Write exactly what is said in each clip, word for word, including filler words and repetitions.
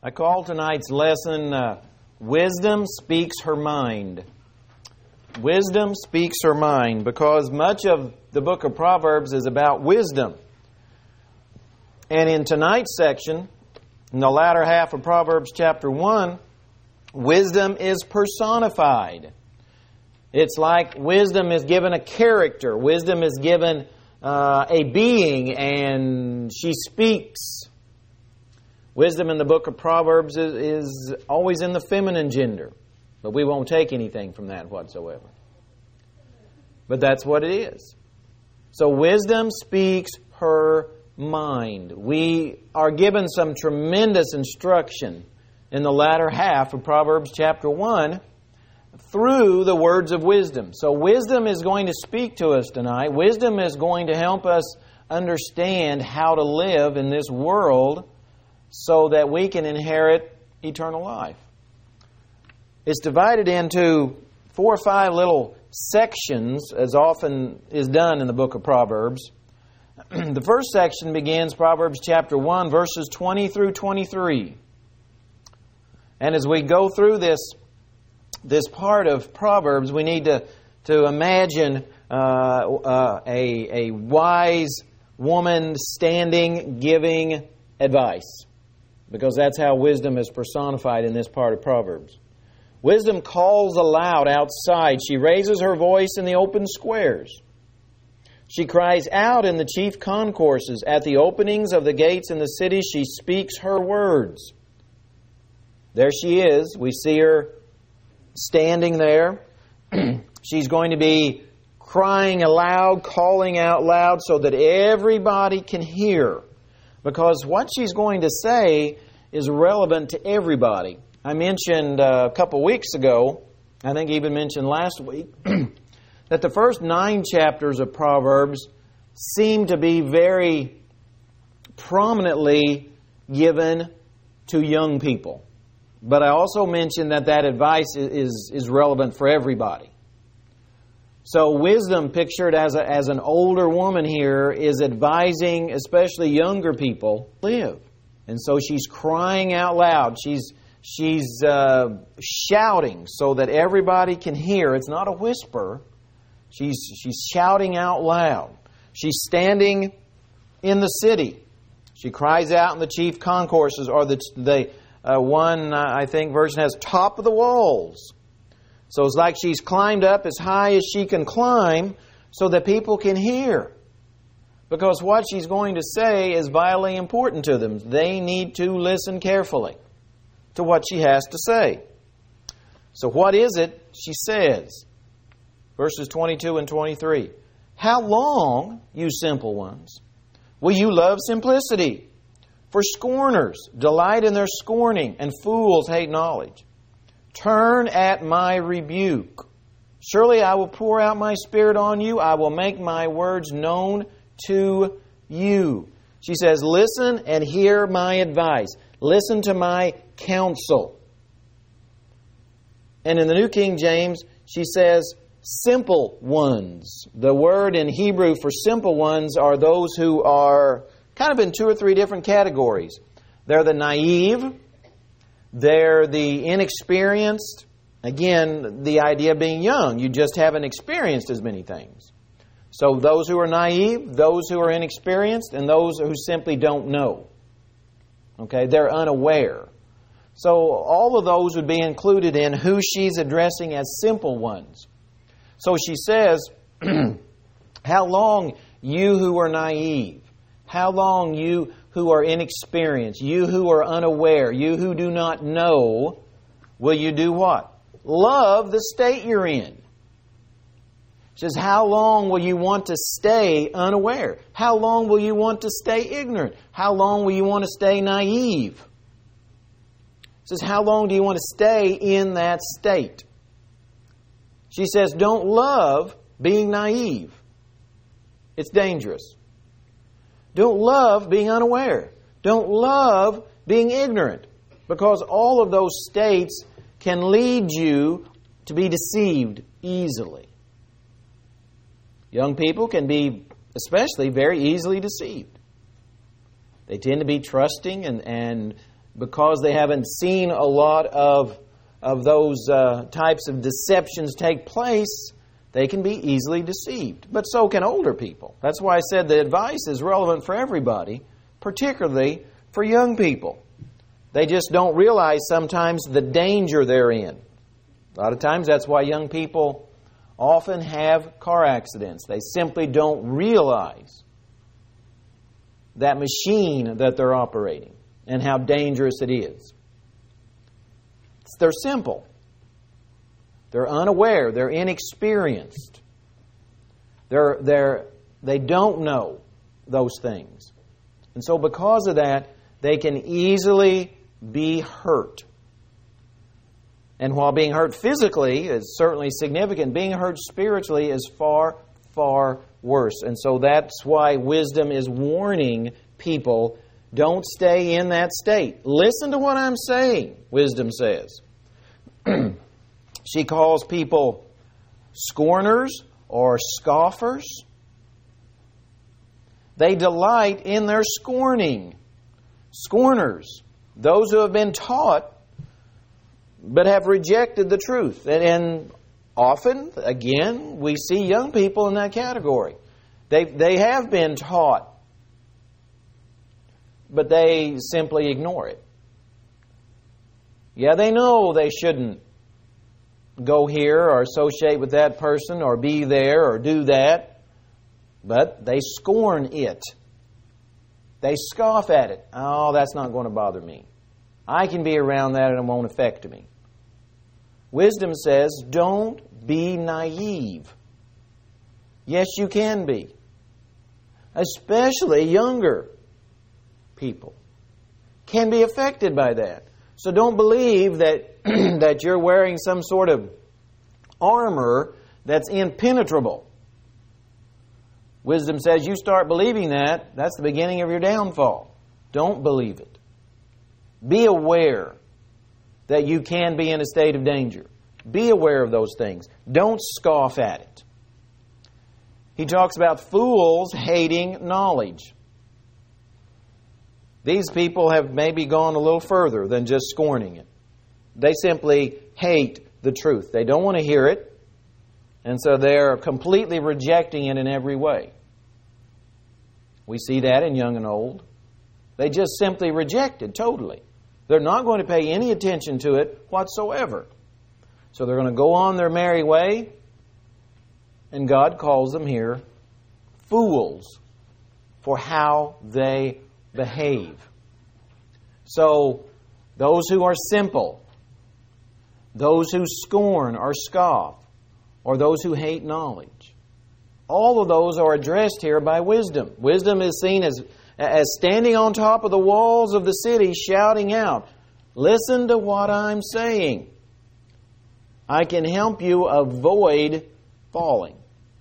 I call tonight's lesson, uh, Wisdom Speaks Her Mind. Wisdom speaks her mind, because much of the book of Proverbs is about wisdom. And in tonight's section, in the latter half of Proverbs chapter one, wisdom is personified. It's like wisdom is given a character. Wisdom is given uh, a being, and she speaks. Wisdom in the book of Proverbs is, is always in the feminine gender. But we won't take anything from that whatsoever. But that's what it is. So wisdom speaks her mind. We are given some tremendous instruction in the latter half of Proverbs chapter one through the words of wisdom. So wisdom is going to speak to us tonight. Wisdom is going to help us understand how to live in this world so that we can inherit eternal life. It's divided into four or five little sections, as often is done in the book of Proverbs. The first section begins Proverbs chapter one, verses twenty through twenty-three. And as we go through this, this part of Proverbs, we need to, to imagine uh, uh, a, a wise woman standing, giving advice. Because that's how wisdom is personified in this part of Proverbs. Wisdom calls aloud outside. She raises her voice in the open squares. She cries out in the chief concourses. At the openings of the gates in the city, she speaks her words. There she is. We see her standing there. She's going to be crying aloud, calling out loud so that everybody can hear. Because what she's going to say is relevant to everybody. I mentioned uh, a couple weeks ago, I think even mentioned last week, that the first nine chapters of Proverbs seem to be very prominently given to young people. But I also mentioned that that advice is, is relevant for everybody. So wisdom, pictured as a, as an older woman here, is advising especially younger people to live. And so she's crying out loud. She's she's uh, shouting so that everybody can hear. It's not a whisper. She's she's shouting out loud. She's standing in the city. She cries out in the chief concourses, or the the uh, one uh, I think version has top of the walls. So it's like she's climbed up as high as she can climb so that people can hear. Because what she's going to say is vitally important to them. They need to listen carefully to what she has to say. So what is it she says? Verses twenty-two and twenty-three. How long, you simple ones, will you love simplicity? For scorners delight in their scorning, and fools hate knowledge. Turn at my rebuke. Surely I will pour out my Spirit on you. I will make my words known to you. She says, listen and hear my advice. Listen to my counsel. And in the New King James, she says, simple ones. The word in Hebrew for simple ones are those who are kind of in two or three different categories. They're the naive. They're the inexperienced. Again, the idea of being young. You just haven't experienced as many things. So those who are naive, those who are inexperienced, and those who simply don't know. Okay, they're unaware. So all of those would be included in who she's addressing as simple ones. So she says, how long you who are naive, how long you who are inexperienced, you who are unaware, you who do not know, will you do what? Love the state you're in. She says, how long will you want to stay unaware? How long will you want to stay ignorant? How long will you want to stay naive? She says, how long do you want to stay in that state? She says, don't love being naive. It's dangerous. Don't love being unaware. Don't love being ignorant. Because all of those states can lead you to be deceived easily. Young people can be especially very easily deceived. They tend to be trusting and, and because they haven't seen a lot of, of those uh, types of deceptions take place, they can be easily deceived. But so can older people. That's why I said the advice is relevant for everybody, particularly for young people. They just don't realize sometimes the danger they're in. A lot of times that's why young people often have car accidents. They simply don't realize that machine that they're operating and how dangerous it is. They're simple. They're unaware. They're inexperienced. They're, they're, they don't know those things. And so because of that, they can easily be hurt. And while being hurt physically is certainly significant, being hurt spiritually is far, far worse. And so that's why wisdom is warning people, don't stay in that state. Listen to what I'm saying, wisdom says. She calls people scorners or scoffers. They delight in their scorning. Scorners, those who have been taught but have rejected the truth. And, and often, again, we see young people in that category. They, they have been taught, but they simply ignore it. Yeah, they know they shouldn't go here or associate with that person or be there or do that, but they scorn it. They scoff at it. Oh, that's not going to bother me. I can be around that and it won't affect me. Wisdom says, don't be naive. Yes, you can be. Especially younger people can be affected by that. So don't believe that, that you're wearing some sort of armor that's impenetrable. Wisdom says you start believing that, that's the beginning of your downfall. Don't believe it. Be aware that you can be in a state of danger. Be aware of those things. Don't scoff at it. He talks about fools hating knowledge. These people have maybe gone a little further than just scorning it. They simply hate the truth. They don't want to hear it, and so they're completely rejecting it in every way. We see that in young and old. They just simply reject it totally. They're not going to pay any attention to it whatsoever. So they're going to go on their merry way, and God calls them here fools for how they behave. So those who are simple, those who scorn or scoff, or those who hate knowledge, all of those are addressed here by wisdom. Wisdom is seen as, as standing on top of the walls of the city shouting out, listen to what I'm saying. I can help you avoid falling.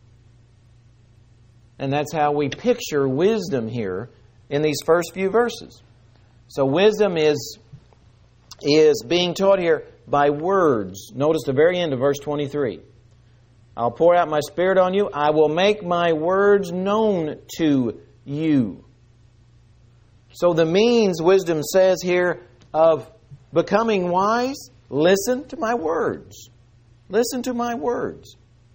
And that's how we picture wisdom here in these first few verses. So wisdom is, is being taught here by words. Notice the very end of verse twenty-three. I'll pour out my Spirit on you. I will make my words known to you. So the means, wisdom says here, of becoming wise, listen to my words. Listen to my words.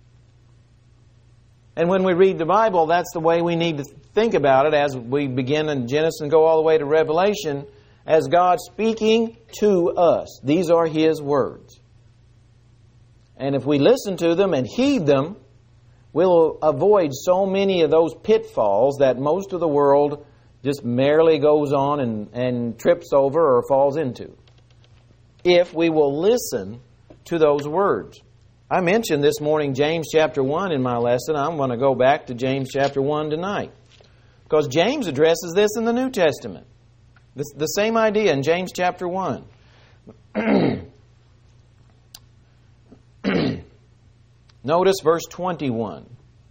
And when we read the Bible, that's the way we need to think about it as we begin in Genesis and go all the way to Revelation, as God speaking to us. These are His words. And if we listen to them and heed them, we'll avoid so many of those pitfalls that most of the world just merely goes on and, and trips over or falls into. If we will listen to those words. I mentioned this morning James chapter one in my lesson. I'm going to go back to James chapter one tonight. Because James addresses this in the New Testament. This, the same idea in James chapter one. Notice verse twenty-one.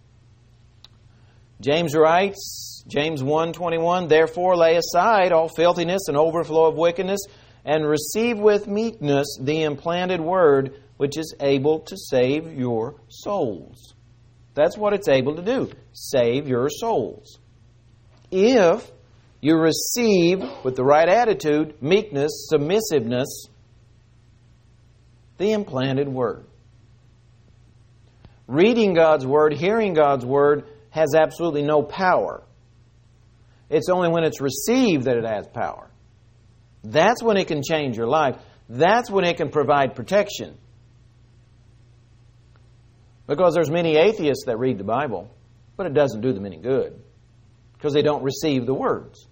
James writes, James one twenty-one, therefore lay aside all filthiness and overflow of wickedness, and receive with meekness the implanted word, which is able to save your souls. That's what it's able to do. Save your souls. If You receive, with the right attitude, meekness, submissiveness, the implanted Word. Reading God's Word, hearing God's Word, has absolutely no power. It's only when it's received that it has power. That's when it can change your life. That's when it can provide protection. Because there's many atheists that read the Bible, but it doesn't do them any good. Because they don't receive the words.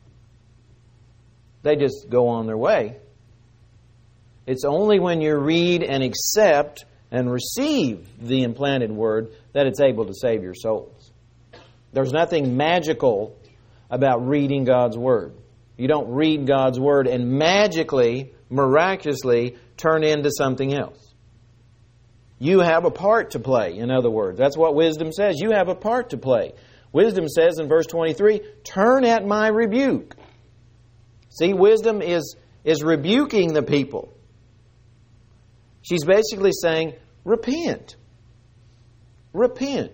They just go on their way. It's only when you read and accept and receive the implanted Word that it's able to save your souls. There's nothing magical about reading God's Word. You don't read God's Word and magically, miraculously turn into something else. You have a part to play, in other words. That's what wisdom says. You have a part to play. Wisdom says in verse twenty-three, turn at my rebuke. See, wisdom is, is rebuking the people. She's basically saying, repent. Repent.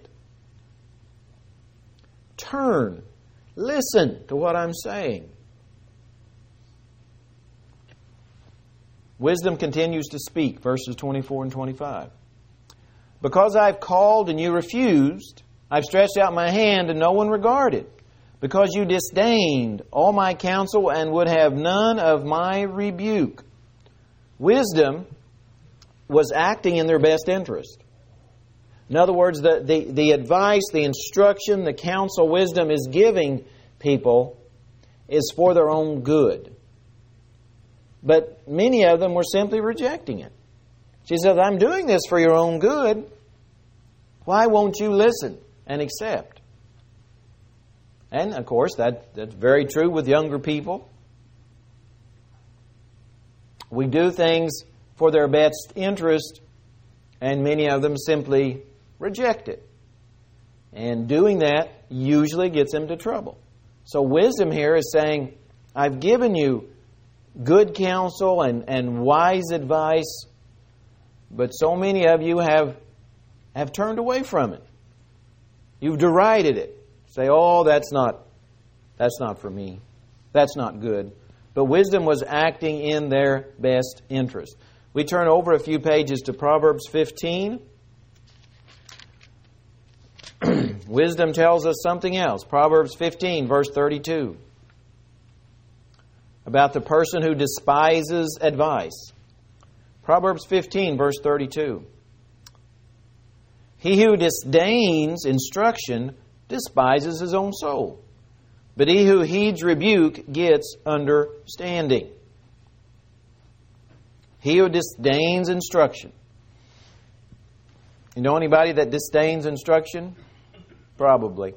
Turn. Listen to what I'm saying. Wisdom continues to speak, verses twenty-four and twenty-five. Because I've called and you refused, I've stretched out my hand and no one regarded. Because you disdained all my counsel and would have none of my rebuke. Wisdom was acting in their best interest. In other words, the, the, the advice, the instruction, the counsel wisdom is giving people is for their own good. But many of them were simply rejecting it. She says, I'm doing this for your own good. Why won't you listen and accept? And, of course, that, that's very true with younger people. We do things for their best interest, and many of them simply reject it. And doing that usually gets them to trouble. So wisdom here is saying, I've given you good counsel and, and wise advice, but so many of you have, have turned away from it. You've derided it. Say, oh, that's not, that's not for me. That's not good. But wisdom was acting in their best interest. We turn over a few pages to Proverbs fifteen. Wisdom tells us something else. Proverbs fifteen, verse thirty-two. About the person who despises advice. Proverbs fifteen, verse thirty-two. He who disdains instruction despises his own soul, but he who heeds rebuke gets understanding. He who disdains instruction. You know anybody that disdains instruction? Probably.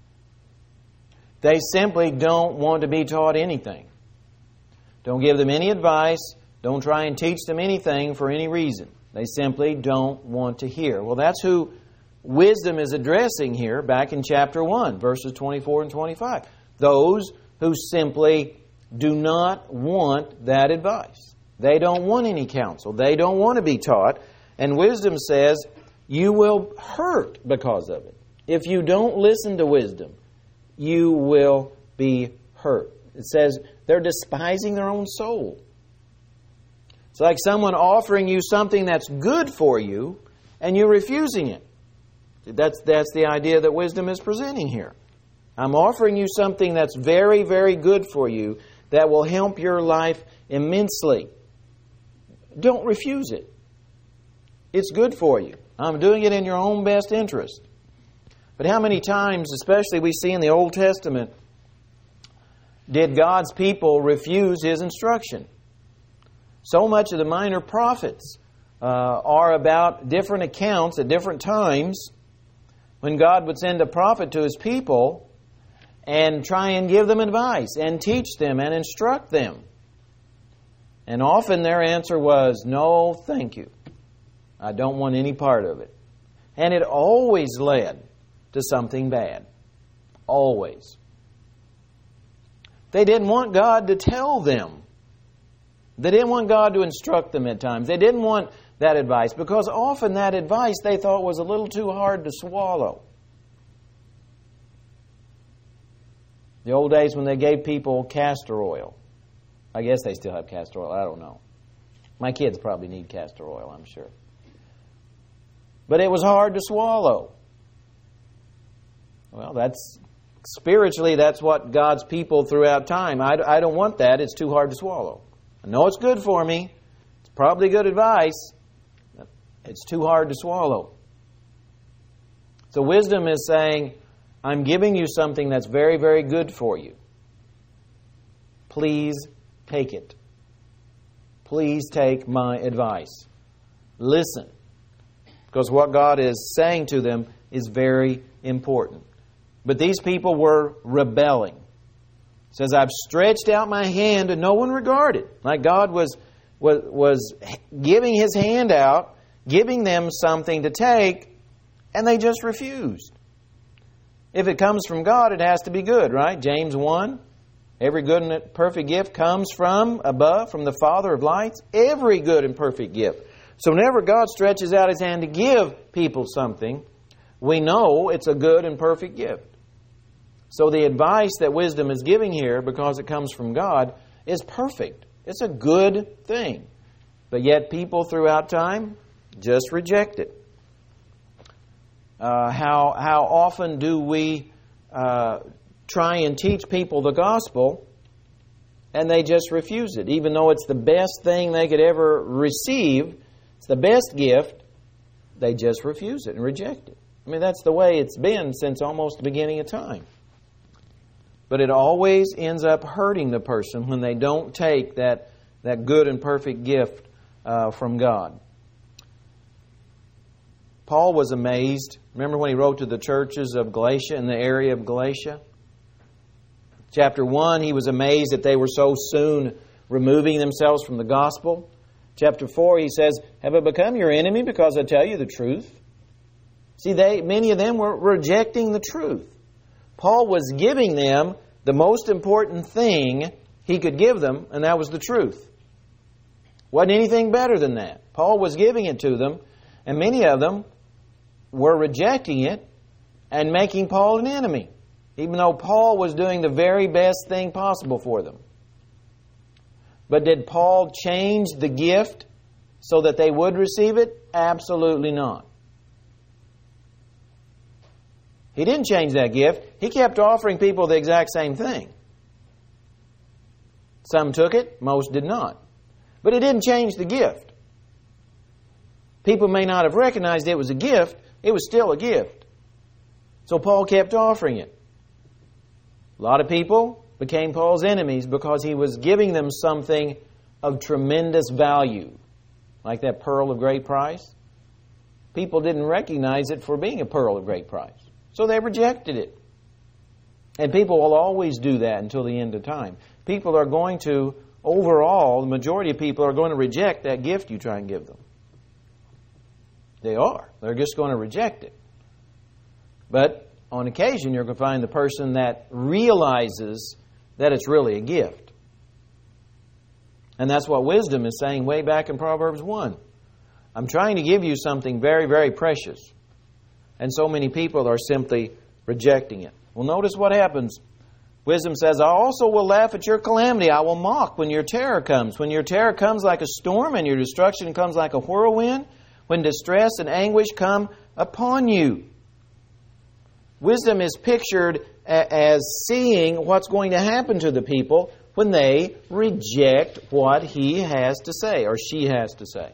They simply don't want to be taught anything. Don't give them any advice. Don't try and teach them anything for any reason. They simply don't want to hear. Well, that's who wisdom is addressing here back in chapter one, verses twenty-four and twenty-five. Those who simply do not want that advice. They don't want any counsel. They don't want to be taught. And wisdom says you will hurt because of it. If you don't listen to wisdom, you will be hurt. It says they're despising their own soul. It's like someone offering you something that's good for you and you're refusing it. That's, that's the idea that wisdom is presenting here. I'm offering you something that's very, very good for you that will help your life immensely. Don't refuse it. It's good for you. I'm doing it in your own best interest. But how many times, especially we see in the Old Testament, did God's people refuse His instruction? So much of the minor prophets uh, are about different accounts at different times when God would send a prophet to His people and try and give them advice and teach them and instruct them. And often their answer was, no, thank you. I don't want any part of it. And it always led to something bad. Always. They didn't want God to tell them. They didn't want God to instruct them at times. They didn't want that advice because often that advice they thought was a little too hard to swallow. The old days when they gave people castor oil. I guess they still have castor oil. I don't know. My kids probably need castor oil, I'm sure. But it was hard to swallow. Well, that's spiritually, that's what God's people throughout time. I, I don't want that. It's too hard to swallow. I know it's good for me. It's probably good advice. It's too hard to swallow. So wisdom is saying, I'm giving you something that's very, very good for you. Please take it. Please take my advice. Listen. Because what God is saying to them is very important. But these people were rebelling. It says, I've stretched out my hand and no one regarded. Like God was, was, was giving His hand out, giving them something to take, and they just refused. If it comes from God, it has to be good, right? James one, every good and perfect gift comes from above, from the Father of lights. Every good and perfect gift. So whenever God stretches out His hand to give people something, we know it's a good and perfect gift. So the advice that wisdom is giving here, because it comes from God, is perfect. It's a good thing. But yet people throughout time just reject it. Uh, how how often do we uh, try and teach people the gospel and they just refuse it, even though it's the best thing they could ever receive, it's the best gift, they just refuse it and reject it. I mean, that's the way it's been since almost the beginning of time. But it always ends up hurting the person when they don't take that, that good and perfect gift uh, from God. Paul was amazed. Remember when he wrote to the churches of Galatia, in the area of Galatia? Chapter one, he was amazed that they were so soon removing themselves from the gospel. Chapter four, he says, have I become your enemy because I tell you the truth? See, they many of them were rejecting the truth. Paul was giving them the most important thing he could give them, and that was the truth. Wasn't anything better than that. Paul was giving it to them, and many of them were rejecting it and making Paul an enemy, even though Paul was doing the very best thing possible for them. But did Paul change the gift so that they would receive it? Absolutely not. He didn't change that gift. He kept offering people the exact same thing. Some took it, most did not. But it didn't change the gift. People may not have recognized it was a gift. It was still a gift. So Paul kept offering it. A lot of people became Paul's enemies because he was giving them something of tremendous value, like that pearl of great price. People didn't recognize it for being a pearl of great price, so they rejected it. And people will always do that until the end of time. People are going to, overall, the majority of people are going to reject that gift you try and give them. They are. They're just going to reject it. But on occasion, you're going to find the person that realizes that it's really a gift. And that's what wisdom is saying way back in Proverbs one. I'm trying to give you something very, very precious. And so many people are simply rejecting it. Well, notice what happens. Wisdom says, I also will laugh at your calamity. I will mock when your terror comes. When your terror comes like a storm and your destruction comes like a whirlwind, when distress and anguish come upon you. Wisdom is pictured as seeing what's going to happen to the people when they reject what he has to say or she has to say.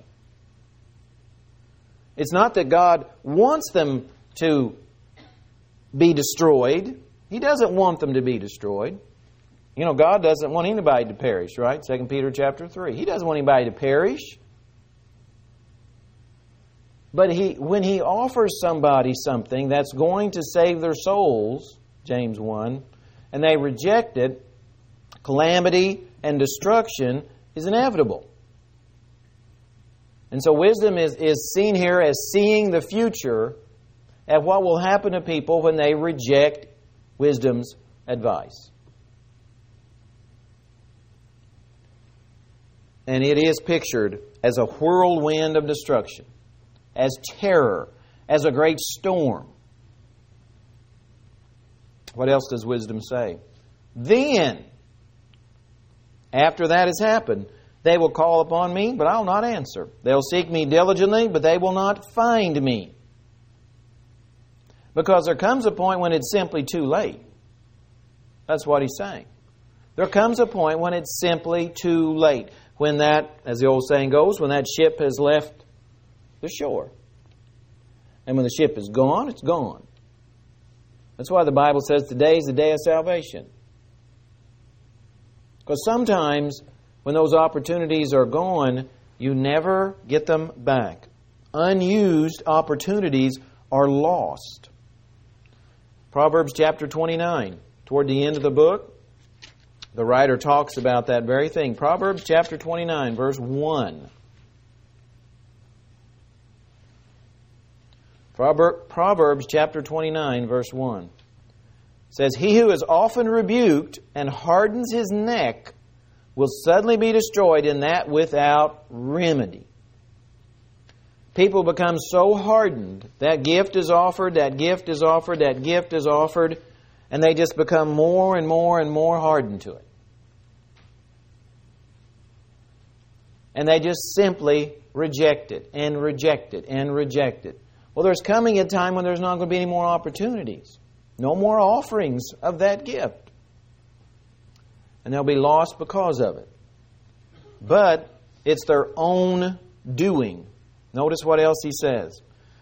It's not that God wants them to be destroyed. He doesn't want them to be destroyed. You know, God doesn't want anybody to perish, right? Second Peter chapter three. He doesn't want anybody to perish. But he, when He offers somebody something that's going to save their souls, James one, and they reject it, calamity and destruction is inevitable. And so wisdom is, is seen here as seeing the future at what will happen to people when they reject wisdom's advice. And it is pictured as a whirlwind of destruction, as terror, as a great storm. What else does wisdom say? Then, after that has happened, they will call upon me, but I'll not answer. They'll seek me diligently, but they will not find me. Because there comes a point when it's simply too late. That's what he's saying. There comes a point when it's simply too late. When that, as the old saying goes, when that ship has left the shore. And when the ship is gone, it's gone. That's why the Bible says today is the day of salvation. Because sometimes when those opportunities are gone, you never get them back. Unused opportunities are lost. Proverbs chapter twenty-nine, toward the end of the book, the writer talks about that very thing. Proverbs chapter twenty-nine, verse one. Proverbs chapter twenty-nine, verse one. Says, "He who is often rebuked and hardens his neck will suddenly be destroyed in that without remedy." People become so hardened. That gift is offered, that gift is offered, that gift is offered, and they just become more and more and more hardened to it. And they just simply reject it and reject it and reject it. Well, there's coming a time when there's not going to be any more opportunities. No more offerings of that gift. And they'll be lost because of it. But it's their own doing. Notice what else he says.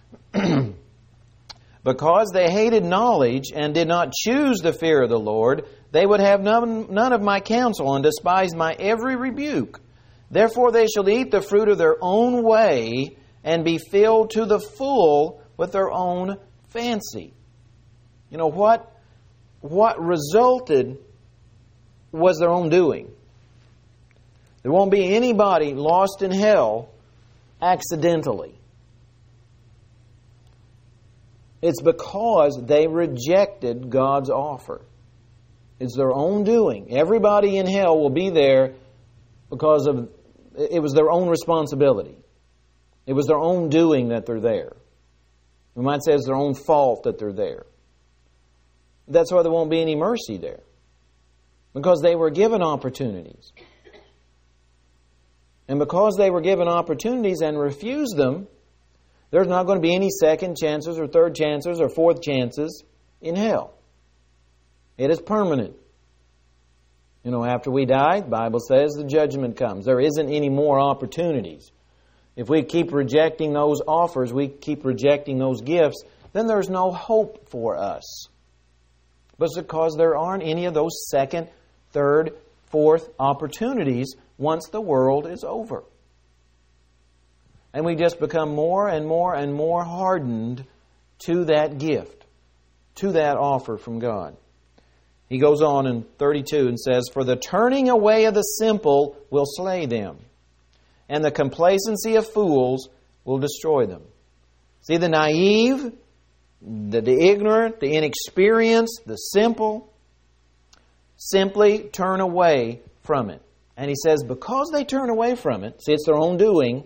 "Because they hated knowledge and did not choose the fear of the Lord, they would have none, none of my counsel and despise my every rebuke. Therefore they shall eat the fruit of their own way and be filled to the full with their own fancy." You know what? What resulted was their own doing. There won't be anybody lost in hell accidentally. It's because they rejected God's offer. It's their own doing. Everybody in hell will be there because of it was their own responsibility. It was their own doing that they're there. We might say it's their own fault that they're there. That's why there won't be any mercy there. Because they were given opportunities. And because they were given opportunities and refused them, there's not going to be any second chances or third chances or fourth chances in hell. It is permanent. You know, after we die, the Bible says the judgment comes. There isn't any more opportunities. If we keep rejecting those offers, we keep rejecting those gifts, then there's no hope for us. But it's because there aren't any of those second, third, fourth opportunities once the world is over. And we just become more and more and more hardened to that gift, to that offer from God. He goes on in thirty-two and says, "For the turning away of the simple will slay them, and the complacency of fools will destroy them." See, the naive, the, the ignorant, the inexperienced, the simple, simply turn away from it. And he says, because they turn away from it, see, it's their own doing,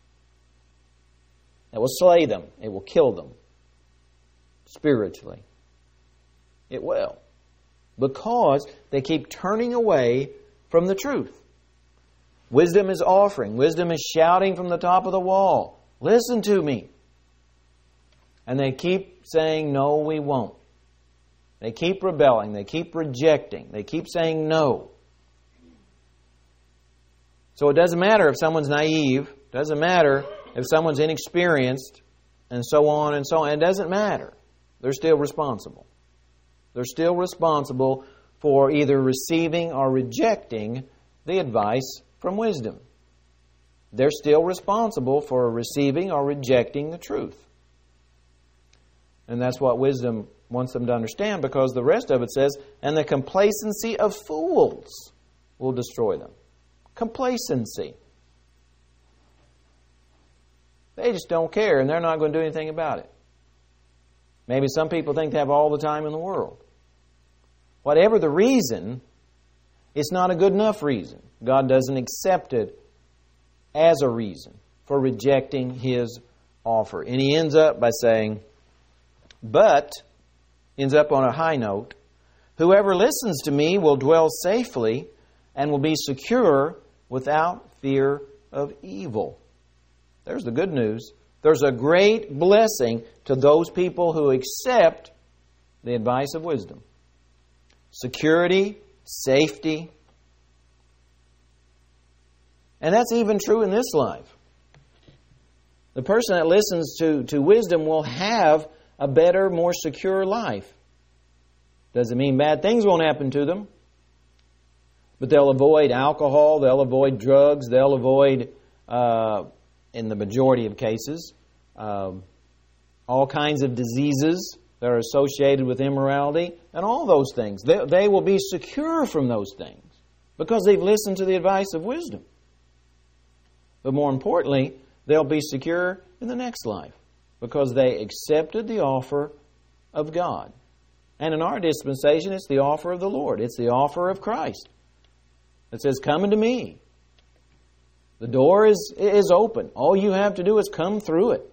it will slay them. It will kill them. Spiritually. It will. Because they keep turning away from the truth. Wisdom is offering. Wisdom is shouting from the top of the wall, "Listen to me." And they keep saying, "No, we won't." They keep rebelling. They keep rejecting. They keep saying no. So it doesn't matter if someone's naive. It doesn't matter if someone's inexperienced, and so on and so on. It doesn't matter. They're still responsible. They're still responsible for either receiving or rejecting the advice from wisdom. They're still responsible for receiving or rejecting the truth. And that's what wisdom wants them to understand, because the rest of it says, "And the complacency of fools will destroy them." Complacency. They just don't care, and they're not going to do anything about it. Maybe some people think they have all the time in the world. Whatever the reason, it's not a good enough reason. God doesn't accept it as a reason for rejecting His offer. And He ends up by saying, "But," ends up on a high note, Whoever listens to me will dwell safely and will be secure without fear of evil. There's the good news. There's a great blessing to those people who accept the advice of wisdom. Security, safety. And that's even true in this life. The person that listens to, to wisdom will have a better, more secure life. Doesn't mean bad things won't happen to them. But they'll avoid alcohol, they'll avoid drugs, they'll avoid, uh, in the majority of cases, um, all kinds of diseases that are associated with immorality, and all those things. They, they will be secure from those things because they've listened to the advice of wisdom. But more importantly, they'll be secure in the next life because they accepted the offer of God. And in our dispensation, it's the offer of the Lord. It's the offer of Christ. It says, come unto me. The door is, is open. All you have to do is come through it.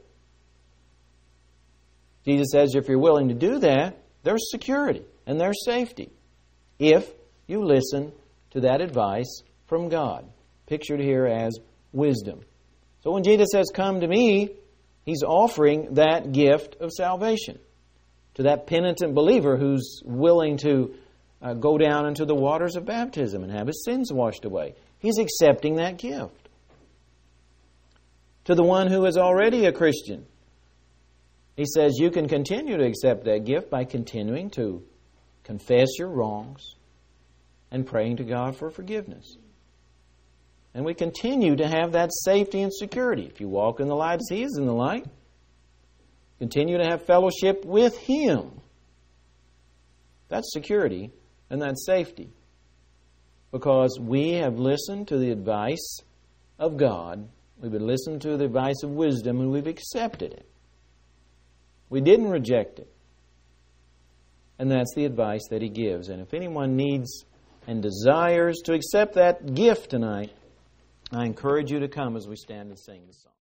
Jesus says if you're willing to do that, there's security and there's safety if you listen to that advice from God, pictured here as wisdom. So when Jesus says, come to me, He's offering that gift of salvation to that penitent believer who's willing to uh, go down into the waters of baptism and have his sins washed away. He's accepting that gift. To the one who is already a Christian, He says you can continue to accept that gift by continuing to confess your wrongs and praying to God for forgiveness. And we continue to have that safety and security. If you walk in the light as He is in the light, continue to have fellowship with Him. That's security and that's safety. Because we have listened to the advice of God. We've listened to the advice of wisdom and we've accepted it. We didn't reject it. And that's the advice that He gives. And if anyone needs and desires to accept that gift tonight, I encourage you to come as we stand and sing the song.